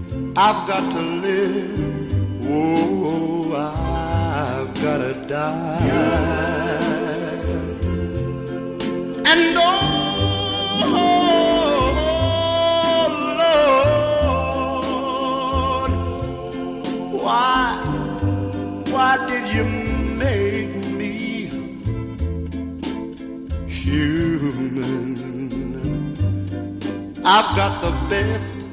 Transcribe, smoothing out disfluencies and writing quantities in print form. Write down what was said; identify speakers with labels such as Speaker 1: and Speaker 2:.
Speaker 1: I've got to live. Oh, I've gotta die. And oh, Lord, why did you make me human? I've got the best